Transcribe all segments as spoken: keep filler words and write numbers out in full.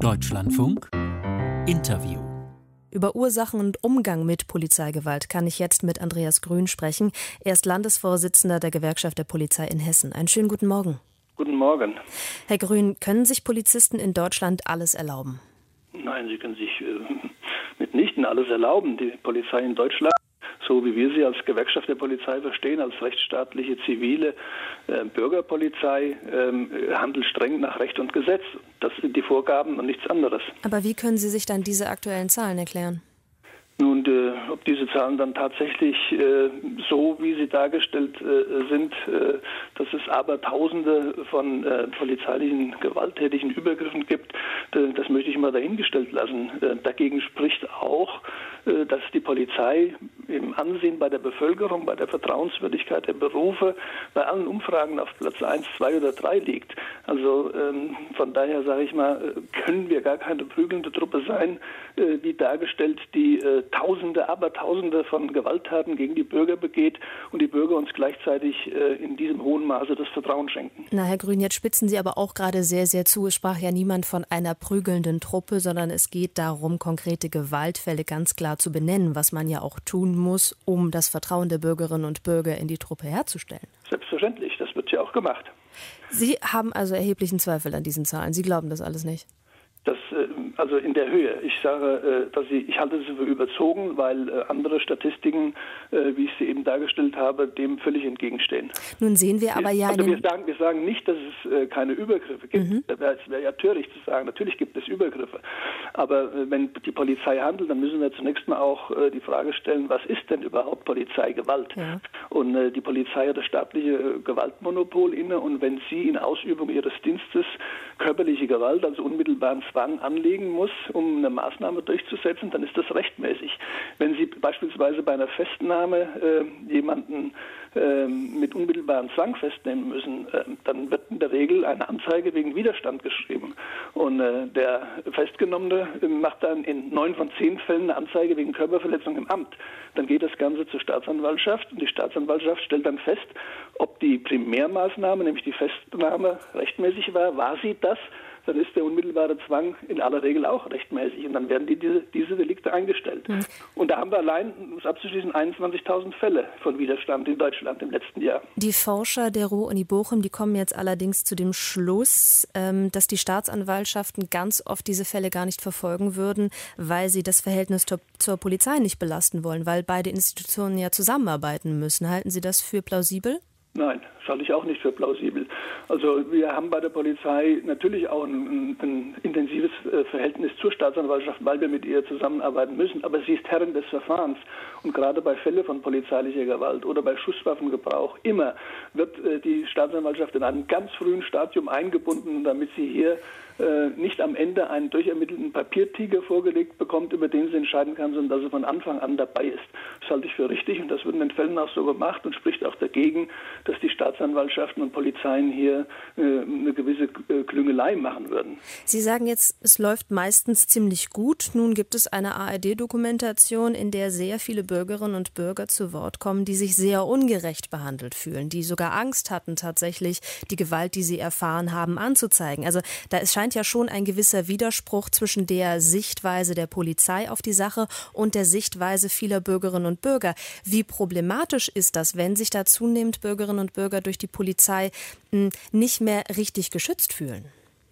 Deutschlandfunk Interview. Über Ursachen und Umgang mit Polizeigewalt kann ich jetzt mit Andreas Grün sprechen. Er ist Landesvorsitzender der Gewerkschaft der Polizei in Hessen. Einen schönen guten Morgen. Guten Morgen. Herr Grün, können sich Polizisten in Deutschland alles erlauben? Nein, sie können sich äh, mitnichten alles erlauben. Die Polizei in Deutschland, so wie wir sie als Gewerkschaft der Polizei verstehen, als rechtsstaatliche, zivile äh, Bürgerpolizei, äh, handelt streng nach Recht und Gesetz. Das sind die Vorgaben und nichts anderes. Aber wie können Sie sich dann diese aktuellen Zahlen erklären? Nun, äh, ob diese Zahlen dann tatsächlich äh, so, wie sie dargestellt äh, sind, äh, dass es aber Tausende von äh, polizeilichen gewalttätigen Übergriffen gibt, äh, das möchte ich mal dahingestellt lassen. Äh, dagegen spricht auch, äh, dass die Polizei im Ansehen bei der Bevölkerung, bei der Vertrauenswürdigkeit der Berufe, bei allen Umfragen auf Platz eins, zwei oder drei liegt. Also ähm, von daher sage ich mal, können wir gar keine prügelnde Truppe sein, äh, wie dargestellt, die äh, Tausende, aber Tausende von Gewalttaten gegen die Bürger begeht und die Bürger uns gleichzeitig äh, in diesem hohen Maße das Vertrauen schenken. Na, Herr Grün, jetzt spitzen Sie aber auch gerade sehr, sehr zu. Es sprach ja niemand von einer prügelnden Truppe, sondern es geht darum, konkrete Gewaltfälle ganz klar zu benennen, was man ja auch tun muss, um das Vertrauen der Bürgerinnen und Bürger in die Truppe herzustellen. Selbstverständlich, das wird ja auch gemacht. Sie haben also erheblichen Zweifel an diesen Zahlen. Sie glauben das alles nicht? Das, also in der Höhe. Ich sage, dass ich, ich halte sie für überzogen, weil andere Statistiken, wie ich sie eben dargestellt habe, dem völlig entgegenstehen. Nun sehen wir aber ja... Also wir sagen, wir sagen nicht, dass es keine Übergriffe gibt. Mhm. Das wäre ja töricht zu sagen. Natürlich gibt es Übergriffe. Aber wenn die Polizei handelt, dann müssen wir zunächst mal auch die Frage stellen, was ist denn überhaupt Polizeigewalt? Ja. Und die Polizei hat das staatliche Gewaltmonopol inne. Und wenn sie in Ausübung ihres Dienstes körperliche Gewalt, also unmittelbaren Zwang anlegen muss, um eine Maßnahme durchzusetzen, dann ist das rechtmäßig. Wenn Sie beispielsweise bei einer Festnahme äh, jemanden äh, mit unmittelbarem Zwang festnehmen müssen, äh, dann wird in der Regel eine Anzeige wegen Widerstand geschrieben. Und äh, der Festgenommene äh, macht dann in neun von zehn Fällen eine Anzeige wegen Körperverletzung im Amt. Dann geht das Ganze zur Staatsanwaltschaft und die Staatsanwaltschaft stellt dann fest, ob die Primärmaßnahme, nämlich die Festnahme, rechtmäßig war. War sie das? Dann ist der unmittelbare Zwang in aller Regel auch rechtmäßig und dann werden die, diese, diese Delikte eingestellt. Mhm. Und da haben wir allein, um es abzuschließen, einundzwanzigtausend Fälle von Widerstand in Deutschland im letzten Jahr. Die Forscher der Ruhr-Uni Bochum, die kommen jetzt allerdings zu dem Schluss, dass die Staatsanwaltschaften ganz oft diese Fälle gar nicht verfolgen würden, weil sie das Verhältnis zur, zur Polizei nicht belasten wollen, weil beide Institutionen ja zusammenarbeiten müssen. Halten Sie das für plausibel? Nein, das halte ich auch nicht für plausibel. Also wir haben bei der Polizei natürlich auch ein, ein intensives Verhältnis zur Staatsanwaltschaft, weil wir mit ihr zusammenarbeiten müssen. Aber sie ist Herrin des Verfahrens. Und gerade bei Fällen von polizeilicher Gewalt oder bei Schusswaffengebrauch immer wird die Staatsanwaltschaft in einem ganz frühen Stadium eingebunden, damit sie hier äh, nicht am Ende einen durchermittelten Papiertiger vorgelegt bekommt, über den sie entscheiden kann, sondern dass sie von Anfang an dabei ist. Das halte ich für richtig und das wird in den Fällen auch so gemacht und spricht auch dagegen, dass die Staatsanwaltschaften und Polizeien hier äh, eine gewisse äh, Klüngelei machen würden. Sie sagen jetzt, es läuft meistens ziemlich gut. Nun gibt es eine A R D-Dokumentation, in der sehr viele Bürgerinnen und Bürger zu Wort kommen, die sich sehr ungerecht behandelt fühlen, die sogar Angst hatten, tatsächlich die Gewalt, die sie erfahren haben, anzuzeigen. Also da es scheint ja schon ein gewisser Widerspruch zwischen der Sichtweise der Polizei auf die Sache und der Sichtweise vieler Bürgerinnen und Bürger. Wie problematisch ist das, wenn sich da zunehmend Bürgerinnen und Bürger durch die Polizei mh, nicht mehr richtig geschützt fühlen?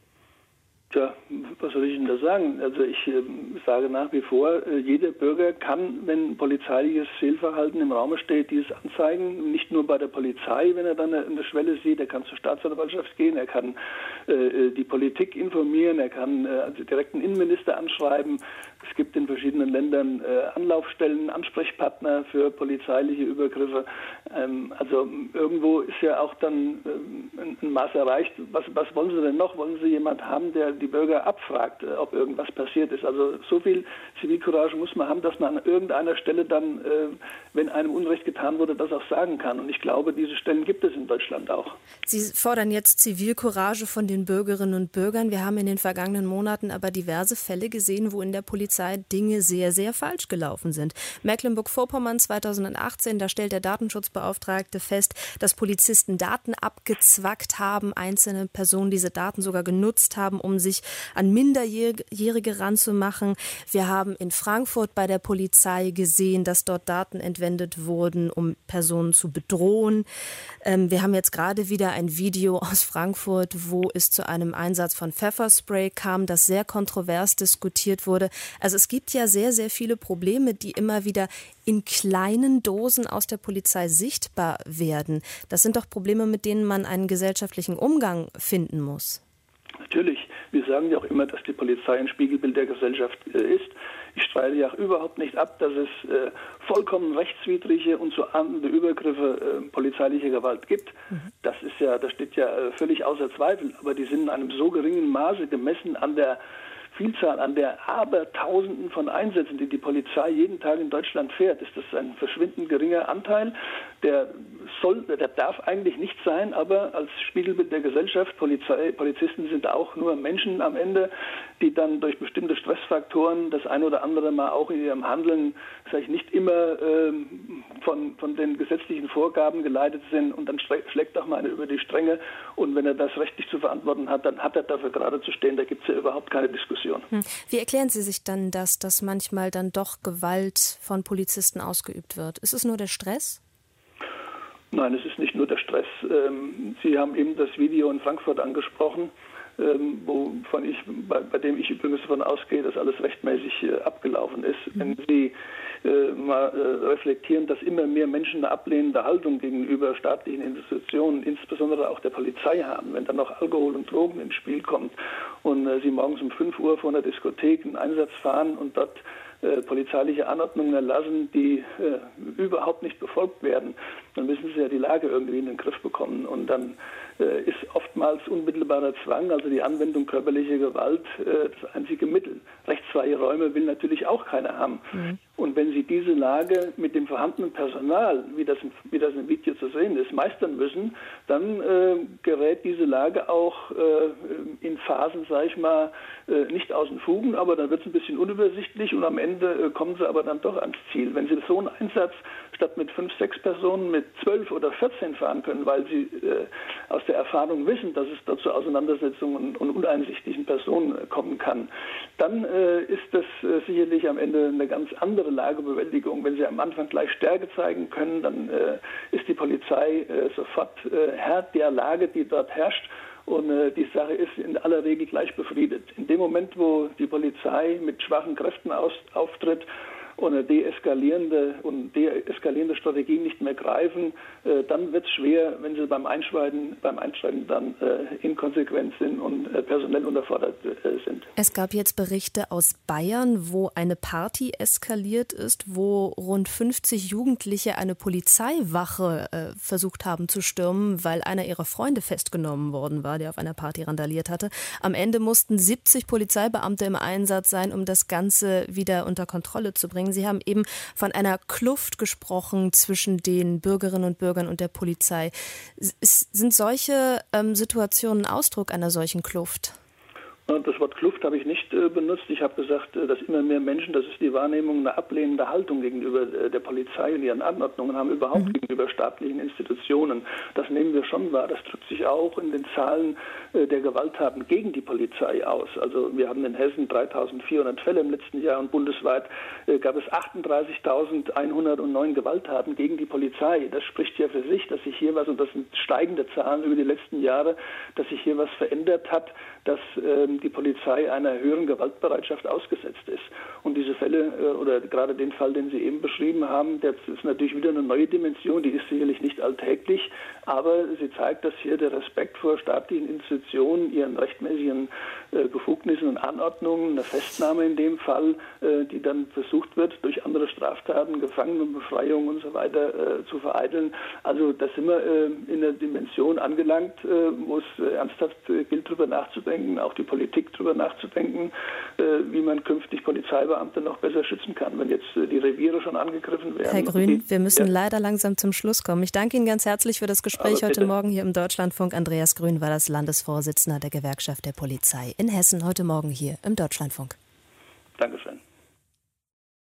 Tja, was soll ich denn da sagen? Also ich äh, sage nach wie vor, äh, jeder Bürger kann, wenn polizeiliches Fehlverhalten im Raume steht, dieses anzeigen. Nicht nur bei der Polizei, wenn er dann eine, eine Schwelle sieht, er kann zur Staatsanwaltschaft gehen, er kann äh, die Politik informieren, er kann äh, also direkt einen Innenminister anschreiben. Es gibt in verschiedenen Ländern äh, Anlaufstellen, Ansprechpartner für polizeiliche Übergriffe. Ähm, also irgendwo ist ja auch dann äh, ein, ein Maß erreicht. Was, was wollen Sie denn noch? Wollen Sie jemanden haben, der die Bürger abfragt, äh, ob irgendwas passiert ist? Also so viel Zivilcourage muss man haben, dass man an irgendeiner Stelle dann, äh, wenn einem Unrecht getan wurde, das auch sagen kann. Und ich glaube, diese Stellen gibt es in Deutschland auch. Sie fordern jetzt Zivilcourage von den Bürgerinnen und Bürgern. Wir haben in den vergangenen Monaten aber diverse Fälle gesehen, wo in der Polizei Polizei Dinge sehr, sehr falsch gelaufen sind. Mecklenburg-Vorpommern zweitausendachtzehn, da stellt der Datenschutzbeauftragte fest, dass Polizisten Daten abgezwackt haben, einzelne Personen diese Daten sogar genutzt haben, um sich an Minderjährige ranzumachen. Wir haben in Frankfurt bei der Polizei gesehen, dass dort Daten entwendet wurden, um Personen zu bedrohen. Ähm, wir haben jetzt gerade wieder ein Video aus Frankfurt, wo es zu einem Einsatz von Pfefferspray kam, das sehr kontrovers diskutiert wurde. Also es gibt ja sehr, sehr viele Probleme, die immer wieder in kleinen Dosen aus der Polizei sichtbar werden. Das sind doch Probleme, mit denen man einen gesellschaftlichen Umgang finden muss. Natürlich. Wir sagen ja auch immer, dass die Polizei ein Spiegelbild der Gesellschaft äh, ist. Ich streite ja auch überhaupt nicht ab, dass es äh, vollkommen rechtswidrige und so ahndende Übergriffe äh, polizeilicher Gewalt gibt. Mhm. Das ist ja, das steht ja äh, völlig außer Zweifel. Aber die sind in einem so geringen Maße gemessen an der Vielzahl, an der Abertausenden von Einsätzen, die die Polizei jeden Tag in Deutschland fährt, ist das ein verschwindend geringer Anteil. Der soll, der darf eigentlich nicht sein, aber als Spiegelbild der Gesellschaft, Polizei, Polizisten sind auch nur Menschen am Ende, die dann durch bestimmte Stressfaktoren das ein oder andere Mal auch in ihrem Handeln, sag ich, nicht immer ähm, von, von den gesetzlichen Vorgaben geleitet sind, und dann schlägt auch mal einer über die Stränge, und wenn er das rechtlich zu verantworten hat, dann hat er dafür gerade zu stehen. Da gibt es ja überhaupt keine Diskussion. Wie erklären Sie sich dann das, dass manchmal dann doch Gewalt von Polizisten ausgeübt wird? Ist es nur der Stress? Nein, es ist nicht nur der Stress. Sie haben eben das Video in Frankfurt angesprochen, wovon ich, bei, bei dem ich übrigens davon ausgehe, dass alles rechtmäßig abgelaufen ist. Mhm. Wenn Sie äh, mal äh, reflektieren, dass immer mehr Menschen eine ablehnende Haltung gegenüber staatlichen Institutionen, insbesondere auch der Polizei, haben, wenn dann noch Alkohol und Drogen ins Spiel kommt und äh, Sie morgens um fünf Uhr vor einer Diskothek einen Einsatz fahren und dort Äh, polizeiliche Anordnungen erlassen, die äh, überhaupt nicht befolgt werden, dann müssen sie ja die Lage irgendwie in den Griff bekommen. Und dann äh, ist oftmals unmittelbarer Zwang, also die Anwendung körperlicher Gewalt, äh, das einzige Mittel. Rechtsfreie Räume will natürlich auch keiner haben. Mhm. Und wenn Sie diese Lage mit dem vorhandenen Personal, wie das, wie das im Video zu sehen ist, meistern müssen, dann äh, gerät diese Lage auch äh, in Phasen, sage ich mal, äh, nicht aus den Fugen, aber dann wird es ein bisschen unübersichtlich, und am Ende äh, kommen Sie aber dann doch ans Ziel. Wenn Sie so einen Einsatz statt mit fünf, sechs Personen mit zwölf oder vierzehn fahren können, weil Sie äh, aus der Erfahrung wissen, dass es dort zu Auseinandersetzungen und uneinsichtigen Personen äh, kommen kann, dann äh, ist das äh, sicherlich am Ende eine ganz andere Lagebewältigung. Wenn Sie am Anfang gleich Stärke zeigen können, dann äh, ist die Polizei äh, sofort äh, Herr der Lage, die dort herrscht. Und äh, die Sache ist in aller Regel gleich befriedet. In dem Moment, wo die Polizei mit schwachen Kräften aus, auftritt und eine deeskalierende und deeskalierende Strategien nicht mehr greifen, äh, dann wird es schwer, wenn sie beim Einschreiten, beim Einschreiten dann äh, inkonsequent sind und äh, personell unterfordert äh, sind. Es gab jetzt Berichte aus Bayern, wo eine Party eskaliert ist, wo rund fünfzig Jugendliche eine Polizeiwache äh, versucht haben zu stürmen, weil einer ihrer Freunde festgenommen worden war, der auf einer Party randaliert hatte. Am Ende mussten siebzig Polizeibeamte im Einsatz sein, um das Ganze wieder unter Kontrolle zu bringen. Sie haben eben von einer Kluft gesprochen zwischen den Bürgerinnen und Bürgern und der Polizei. S- sind solche ähm, Situationen Ausdruck einer solchen Kluft? Das Wort Kluft habe ich nicht äh, benutzt. Ich habe gesagt, äh, dass immer mehr Menschen, das ist die Wahrnehmung, eine ablehnende Haltung gegenüber äh, der Polizei und ihren Anordnungen haben, überhaupt mhm. gegenüber staatlichen Institutionen. Das nehmen wir schon wahr. Das drückt sich auch in den Zahlen äh, der Gewalttaten gegen die Polizei aus. Also wir haben in Hessen dreitausendvierhundert Fälle im letzten Jahr, und bundesweit äh, gab es achtunddreißigtausendeinhundertneun Gewalttaten gegen die Polizei. Das spricht ja für sich, dass sich hier was, und das sind steigende Zahlen über die letzten Jahre, dass sich hier was verändert hat, dass ähm, die Polizei einer höheren Gewaltbereitschaft ausgesetzt ist. Und diese Fälle, äh, oder gerade den Fall, den Sie eben beschrieben haben, das ist natürlich wieder eine neue Dimension, die ist sicherlich nicht alltäglich, aber sie zeigt, dass hier der Respekt vor staatlichen Institutionen, ihren rechtmäßigen äh, Befugnissen und Anordnungen, eine Festnahme in dem Fall, äh, die dann versucht wird, durch andere Straftaten, Gefangenenbefreiung und so weiter äh, zu vereiteln. Also da sind wir äh, in einer Dimension angelangt, äh, wo es äh, ernsthaft äh, gilt, darüber nachzudenken, auch die Politik darüber nachzudenken, äh, wie man künftig Polizeibeamte noch besser schützen kann, wenn jetzt äh, die Reviere schon angegriffen werden. Herr Grün, wir müssen ja. leider langsam zum Schluss kommen. Ich danke Ihnen ganz herzlich für das Gespräch heute Morgen hier im Deutschlandfunk. Andreas Grün war das Landesvorsitzender der Gewerkschaft der Polizei in Hessen, heute Morgen hier im Deutschlandfunk. Dankeschön.